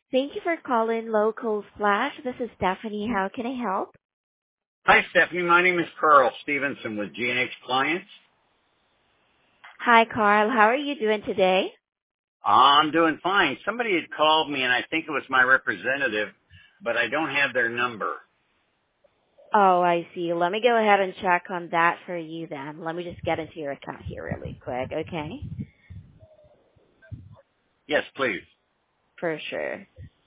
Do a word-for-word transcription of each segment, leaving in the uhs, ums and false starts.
Thank you for calling Local Splash. This is Stephanie. How can I help? Hi, Stephanie. My name is Carl Stevenson with G and H Clients. Hi, Carl. How are you doing today? I'm doing fine. Somebody had called me, and I think it was my representative, but I don't have their number. Oh, I see. Let me go ahead and check on that for you then. Let me just get into your account here really quick, okay? Yes, please. For sure.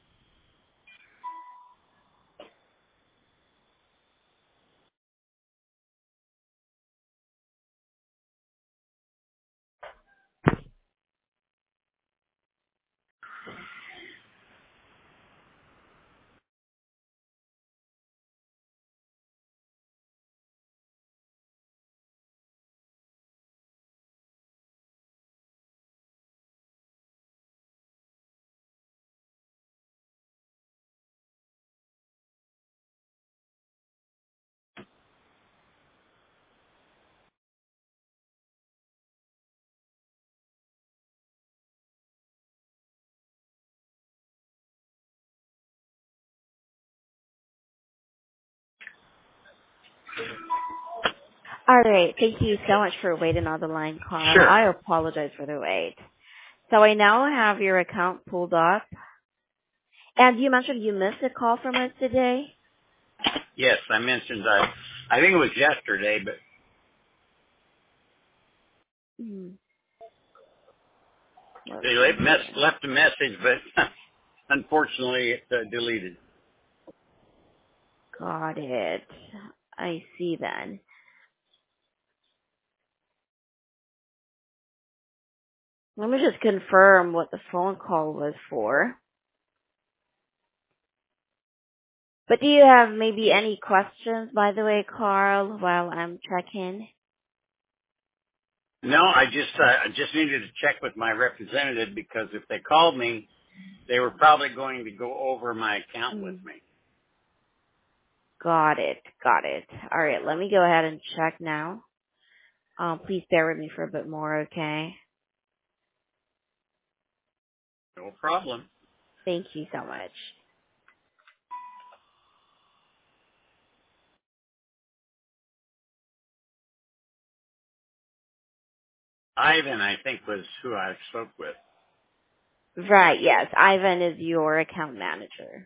All right. Thank you so much for waiting on the line, Carl. Sure. I apologize for the wait. So I now have your account pulled up. And you mentioned you missed a call from us today? Yes, I mentioned, uh, I think it was yesterday, but Hmm. Let's they see left, mess, here. left a message, but unfortunately it uh, deleted. Got it. I see then. Let me just confirm what the phone call was for. But do you have maybe any questions, by the way, Carl, while I'm checking? No, I just, uh, I just needed to check with my representative because if they called me, they were probably going to go over my account with Mm, me. got it. Got it. All right, let me go ahead and check now. Um, please bear with me for a bit more, okay? No problem. Thank you so much. Ivan, I think, was who I spoke with. Right, yes. Ivan is your account manager.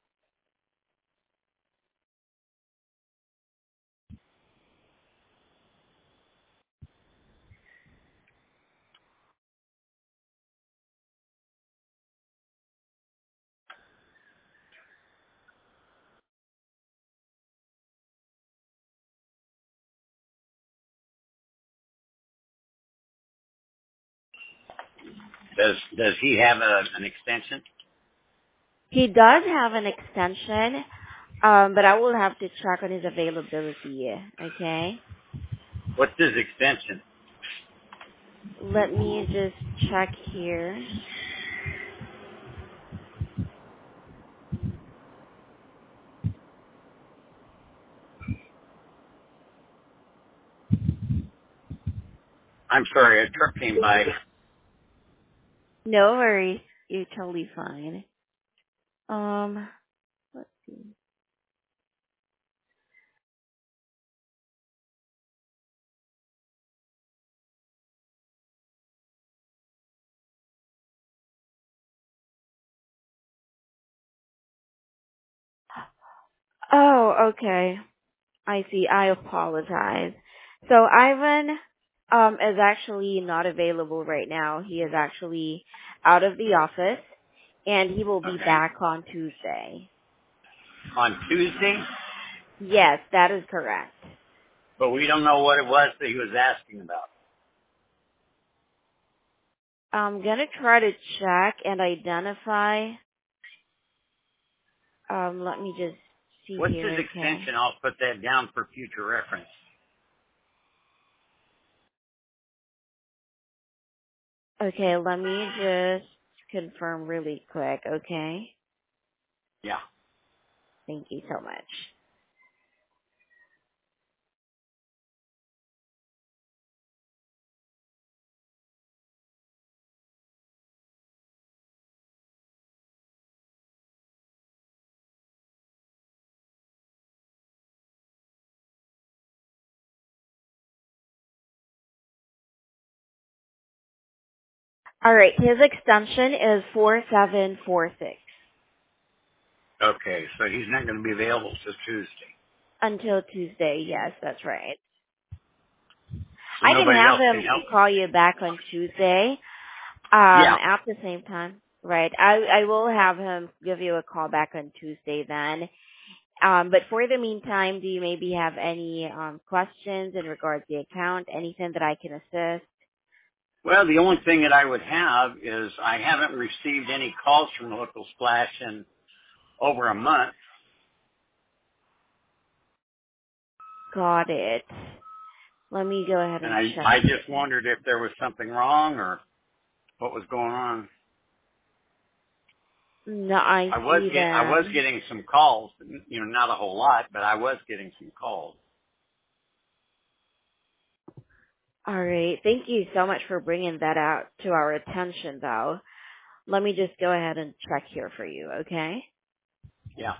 Does does he have a, an extension? He does have an extension, um, but I will have to check on his availability, okay? What's his extension? Let me just check here. I'm sorry, a truck came by. No worries. You're totally fine. Um, let's see. Oh, okay. I see. I apologize. So Ivan um is actually not available right now. He is actually out of the office and he will be Okay. back on Tuesday. On Tuesday, Yes, that is correct. but we don't know what it was that he was asking about. I'm gonna try to check and identify. Um, let me just see What's his here, okay. extension? I'll put that down for future reference. Okay, let me just confirm really quick, okay? Yeah. Thank you so much. All right. His extension is four seven four six. Okay, so he's not going to be available till Tuesday. Until Tuesday. Yes, that's right. So I can nobody have else can him help me. call you back on Tuesday. Um, Yeah. at the same time. Right. I I will have him give you a call back on Tuesday then. Um, but for the meantime, do you maybe have any um questions in regards to the account? Anything that I can assist? Well, the only thing that I would have is I haven't received any calls from Local Splash in over a month. Got it. Let me go ahead And and I, check I just here. wondered if there was something wrong or what was going on. No, I I was see get, I was them. getting some calls, you know, not a whole lot, but I was getting some calls. All right. Thank you so much for bringing that out to our attention, though. Let me just go ahead and check here for you, okay? Yeah.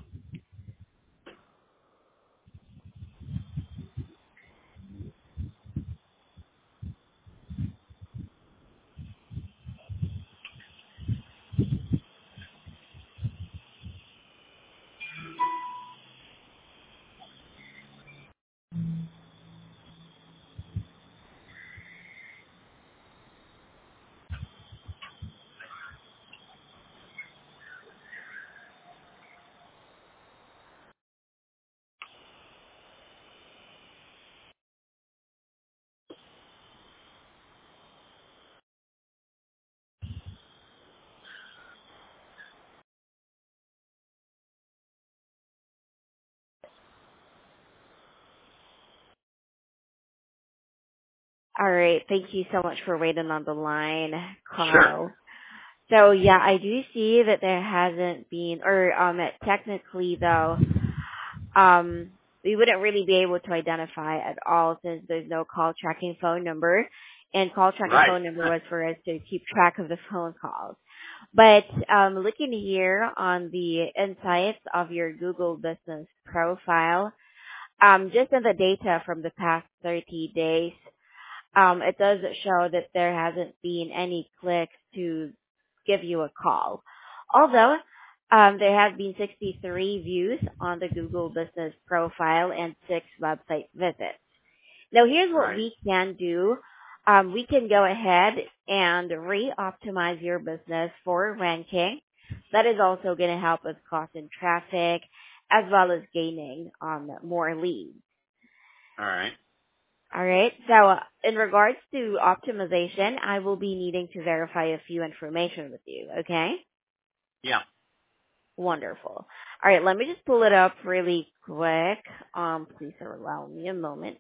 All right. Thank you so much for waiting on the line, Sure. Carl. So yeah, I do see that there hasn't been, or um, technically though, um, we wouldn't really be able to identify at all since there's no call tracking phone number, and call tracking Right. phone number was for us to keep track of the phone calls. But um, looking here on the insights of your Google Business profile, um, just in the data from the past thirty days, um, it does show that there hasn't been any clicks to give you a call. Although um, there have been sixty-three views on the Google Business profile and six website visits. Now here's what Right. we can do. Um, we can go ahead and re-optimize your business for ranking. That is also going to help with cost and traffic as well as gaining um, more leads. All right. All right. So uh, in regards to optimization, I will be needing to verify a few information with you. Okay. Yeah. Wonderful. All right. Let me just pull it up really quick. Um, please allow me a moment.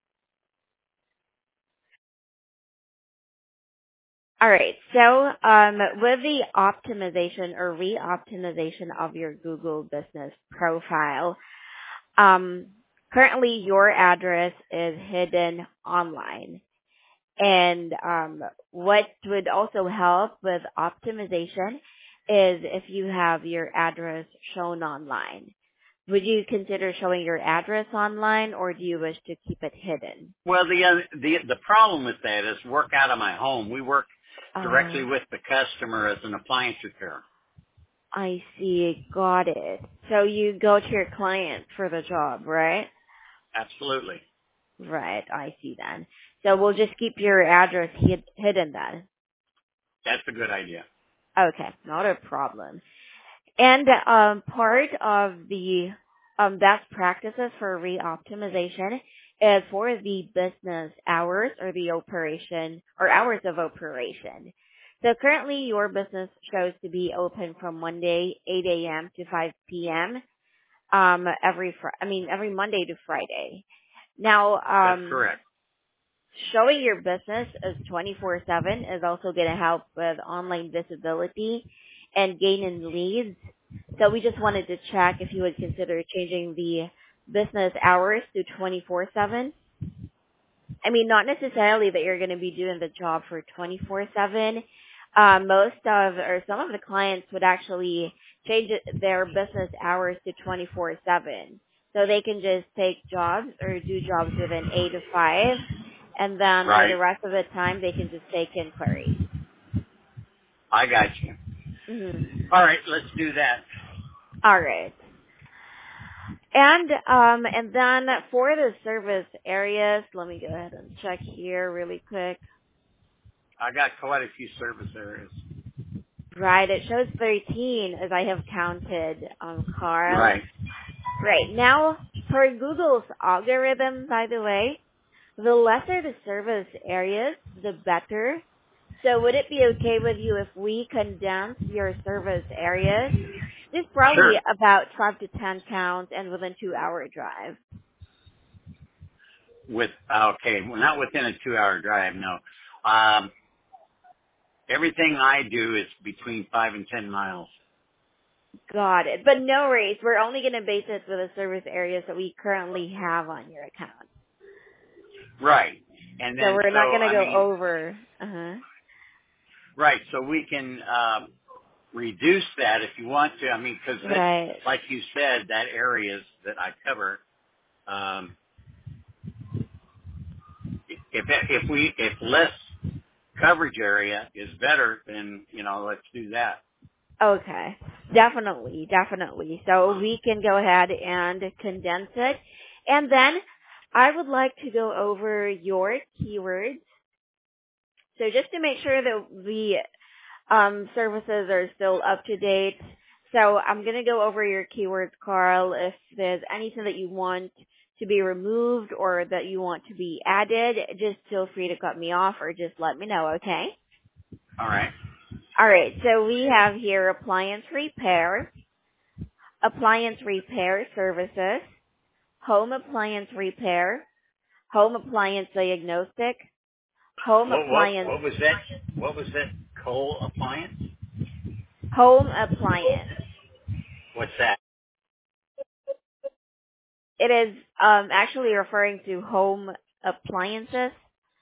All right. So um, with the optimization or re-optimization of your Google Business profile, um, currently your address is hidden online. And um, what would also help with optimization is if you have your address shown online. Would you consider showing your address online, or do you wish to keep it hidden? Well, the, uh, the, the problem with that is work out of my home. We work directly Oh, with the customer as an appliance repair. I see. Got it. So you go to your client for the job, right? Absolutely. Right. I see then. So we'll just keep your address hid- hidden then. That's a good idea. Okay, not a problem. And um, part of the um, best practices for re-optimization is for the business hours or the operation or hours of operation. So currently your business shows to be open from Monday eight a.m. to five p.m. um every fr- I mean every Monday to Friday. Now That's um correct. showing your business as twenty-four seven is also going to help with online visibility and gaining leads. So we just wanted to check if you would consider changing the business hours to twenty-four seven. I mean, not necessarily that you're going to be doing the job for twenty-four seven. Uh, most of, or some of the clients would actually change it, their business hours to twenty-four seven. So they can just take jobs or do jobs within eight to five. And then uh, Right. the rest of the time they can just take inquiries. I got you. Mm-hmm. All right, let's do that. All right. And um and then for the service areas, let me go ahead and check here really quick. I got quite a few service areas. Right, it shows thirteen as I have counted, um, Carl. Right. Right, now for Google's algorithm, by the way, the lesser the service areas, the better. So would it be okay with you if we condense your service areas? This is probably Sure. about five to ten counts and within two hour drive. With okay, well, not within a two-hour drive. No. Um, everything I do is between five and ten miles. Got it. But no worries. We're only going to base this with the service areas that we currently have on your account. Right. And So then we're so not going to I go mean, over. Uh-huh. right. So we can um, reduce that if you want to. I mean, because Right. like you said, that areas that I cover. Um, if if we if less coverage area is better, then you know let's do that. Okay. Definitely. Definitely. So we can go ahead and condense it. And then I would like to go over your keywords. So just to make sure that the um, services are still up to date. So I'm going to go over your keywords, Carl. If there's anything that you want to be removed or that you want to be added, just feel free to cut me off or just let me know, okay? All right. All right, so we have here appliance repair, appliance repair services, home appliance repair, home appliance diagnostic, home What what appliance, what was that? What was that coal appliance? home appliance. What's that? It is um, actually referring to home appliances,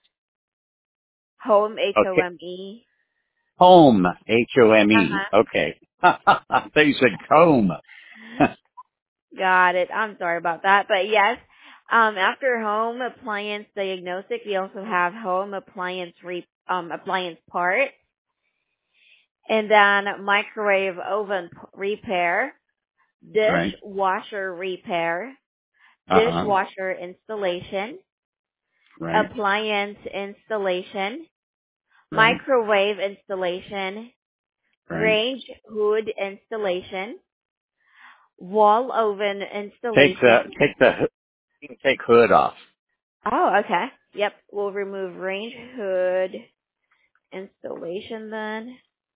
home, H O Okay. M E. Home, H O M E. Uh-huh. Okay. I thought you said comb. Got it. I'm sorry about that. But yes, um, after home appliance diagnostic, we also have home appliance re- um, appliance part, and then microwave oven p- repair, Right. dishwasher repair, Uh-huh. dishwasher installation, Right. appliance installation, Right. microwave installation, Right. range hood installation, wall oven Take the, installation. take the, hoo- you can take hood off. Oh, okay. Yep, we'll remove range hood installation then.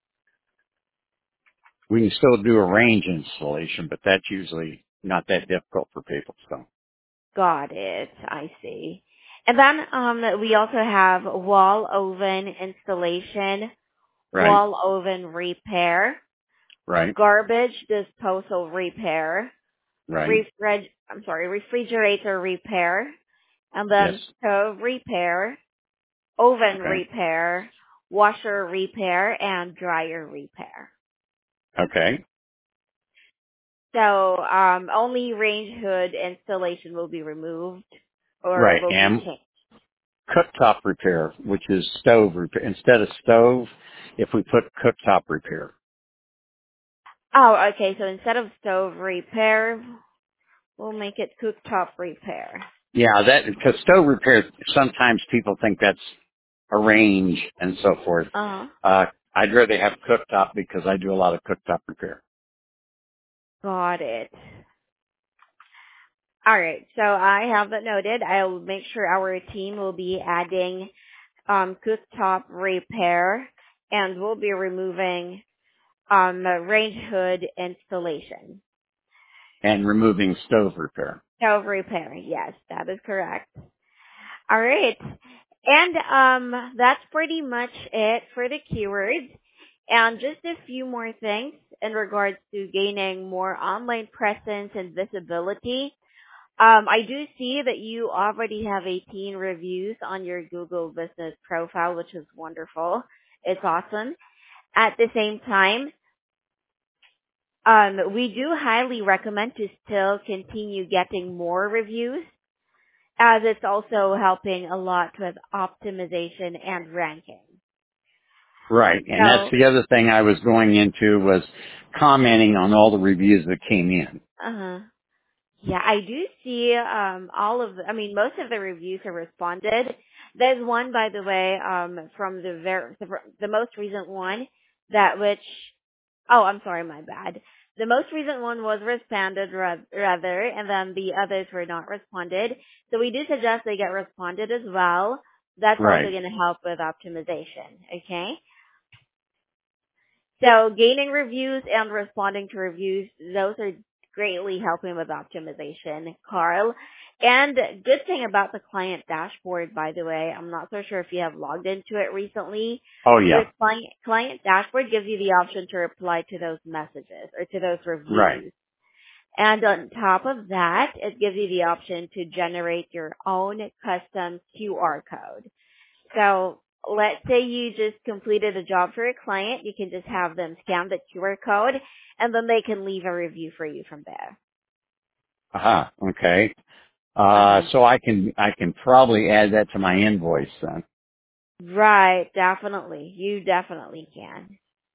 We can still do a range installation, but that's usually not that difficult for people, so. Got it. I see. And then um we also have wall oven installation, Right. wall oven repair, Right. garbage disposal repair, Right. refrig I'm sorry, refrigerator repair, and Yes. then stove repair, oven Okay. repair, washer repair, and dryer repair. Okay. So um, only range hood installation will be removed or Right. will be And changed. cooktop repair, which is stove repair. Instead of stove, if we put cooktop repair. Oh, okay. So instead of stove repair, we'll make it cooktop repair. Yeah, that, because stove repair, sometimes people think that's a range and so forth. Uh huh. Uh, I'd rather have cooktop because I do a lot of cooktop repair. Got it. All right. So I have that noted. I'll make sure our team will be adding um, cooktop repair, and we'll be removing um, range hood installation. And removing stove repair. Stove repair. Yes, that is correct. All right. And um that's pretty much it for the keywords. And just a few more things in regards to gaining more online presence and visibility. Um, I do see that you already have eighteen reviews on your Google business profile, which is wonderful. It's awesome. At the same time, um, we do highly recommend to still continue getting more reviews as it's also helping a lot with optimization and ranking. Right. And that's So, the other thing I was going into was commenting on all the reviews that came in. uh-huh. Yeah, I do see um all of the, I mean most of the reviews are responded. There's one, by the way, um from the ver- the, the most recent one that which oh, I'm sorry, my bad. The most recent one was responded ra- rather, and then the others were not responded. So we do suggest they get responded as well. That's also Right. going to help with optimization, okay? So gaining reviews and responding to reviews, those are greatly helping with optimization, Carl. And good thing about the client dashboard, by the way, I'm not so sure if you have logged into it recently. Oh Your yeah. client, client dashboard gives you the option to reply to those messages or to those Right. reviews. And on top of that, it gives you the option to generate your own custom Q R code. So let's say you just completed a job for a client, you can just have them scan the Q R code and then they can leave a review for you from there. Aha. Okay. Uh, Uh-huh. so I can, I can probably add that to my invoice then. Right, definitely. You definitely can.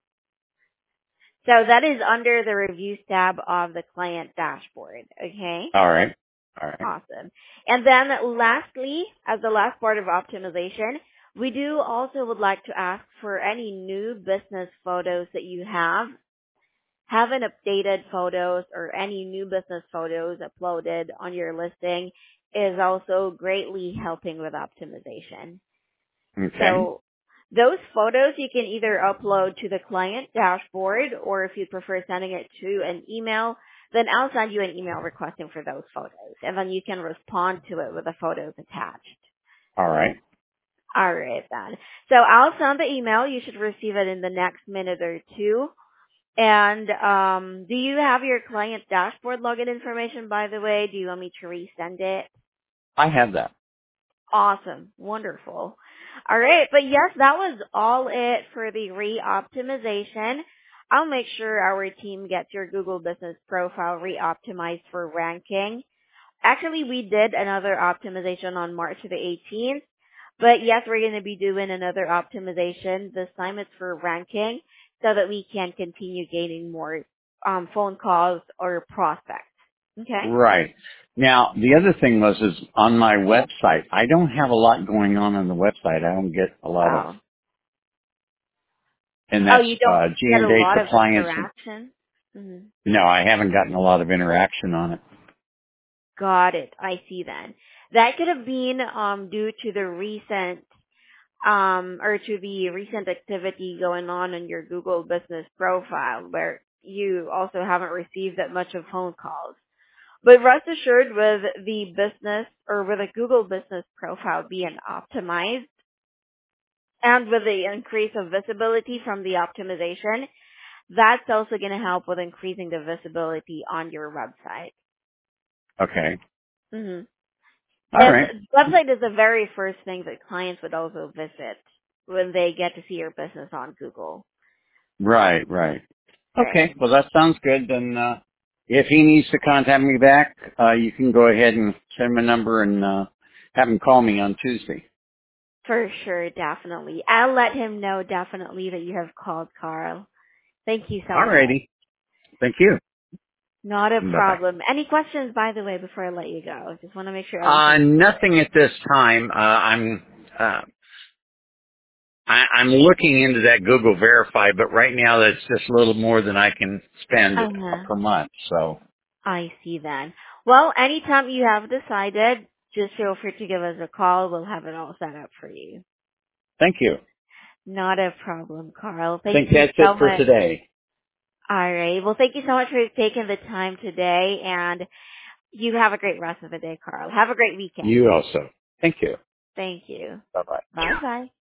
So that is under the reviews tab of the client dashboard, okay? All right. All right. Awesome. And then lastly, as the last part of optimization, we do also would like to ask for any new business photos that you have. Having updated photos or any new business photos uploaded on your listing is also greatly helping with optimization. Okay. So those photos you can either upload to the client dashboard, or if you prefer sending it to an email, then I'll send you an email requesting for those photos, and then you can respond to it with the photos attached. All right. All right then. So I'll send the email. You should receive it in the next minute or two. And um, do you have your client dashboard login information, by the way? Do you want me to resend it? I have that. Awesome. Wonderful. All right. But yes, that was all it for the re-optimization. I'll make sure our team gets your Google Business Profile re-optimized for ranking. Actually, we did another optimization on March the eighteenth. But yes, we're going to be doing another optimization. This time it's for ranking so that we can continue gaining more um, phone calls or prospects. Okay? Right. Now, the other thing was is on my website, I don't have a lot going on on the website. I don't get a lot of, Wow. and Oh, that's, you don't uh, G get and a Day lot of Appliance. interaction? Hmm. No, I haven't gotten a lot of interaction on it. Got it. I see then. That could have been um, due to the recent um, or to the recent activity going on in your Google Business Profile, where you also haven't received that much of phone calls. But rest assured, with the business or with a Google Business Profile being optimized, and with the increase of visibility from the optimization, that's also going to help with increasing the visibility on your website. Okay. Mm-hmm. All This right. website is the very first thing that clients would also visit when they get to see your business on Google. Right, right. Right. Okay. Well, that sounds good. Then, uh, if he needs to contact me back, uh, you can go ahead and send him a number and, uh, have him call me on Tuesday. For sure, definitely. I'll let him know definitely that you have called, Carl. Thank you so All much. righty. Thank you. Not a Bye bye. problem. Any questions, by the way, before I let you go? Just want to make sure Uh, everything's clear. nothing at this time. Uh, I'm, uh, I, I'm looking into that Google Verify, but right now that's just a little more than I can spend Uh-huh. per month. So I see then. Well, anytime you have decided, just feel free to give us a call. We'll have it all set up for you. thank you. Not a problem, Carl. I Thank think you that's it so for much. today. All right. Well, thank you so much for taking the time today, and you have a great rest of the day, Carl. Have a great weekend. You also. Thank you. Thank you. Bye bye. Bye-bye.